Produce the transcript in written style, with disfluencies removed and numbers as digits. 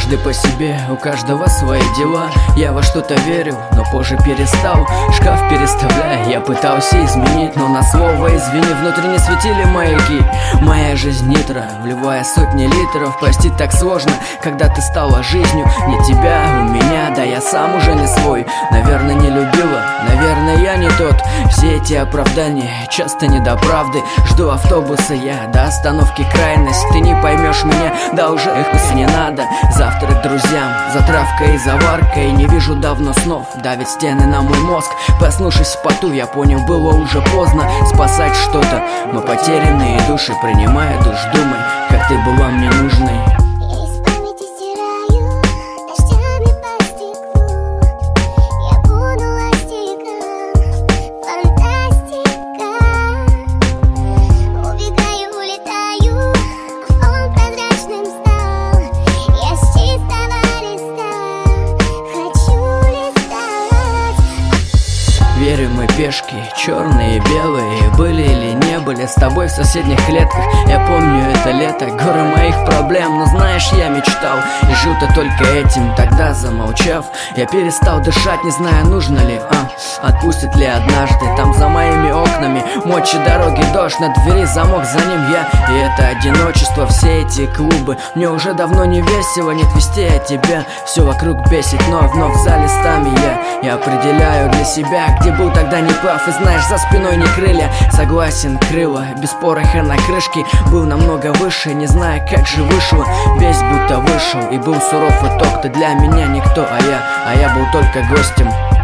Каждый по себе, у каждого свои дела. Я во что-то верил, но позже перестал. Шкаф переставляя, я пытался изменить, но на слово извини внутренне светили маяки. Моя жизнь нитро, вливая сотни литров. Простить так сложно, когда ты стала жизнью. Не тебя, у меня, да я сам уже не свой. Наверное, не любила, наверное, я не тот. Все эти оправдания часто не до правды. Жду автобуса я до остановки крайность. Ты не поймешь меня, да уже их не надо. Завтрак друзьям, затравка и заварка. И не вижу давно снов, давит стены на мой мозг. Проснувшись в поту, я понял, было уже поздно спасать что-то. Мы потерянные души, принимая душ, думай, как ты была мне нужной. Верю, мы пешки, черные и белые. Были или не были с тобой в соседних клетках. Я помню это лето, горы моих проблем. Но знаешь, я мечтал и жил-то только этим. Тогда замолчав, я перестал дышать, не зная, нужно ли, отпустит ли однажды. Там за моими окнами мочи дороги, дождь, на двери замок, за ним я. И это одиночество, все эти клубы. Мне уже давно не весело, нет вести от тебя. Все вокруг бесит, но вновь за листами я определяю для себя, где был тогда неправ. И знаешь, за спиной не крылья. Согласен, крыло, без пороха на крышке. Был намного выше, не зная, как же вышло. Весь будто вышел, и был суров итог. Ты для меня никто, а я был только гостем.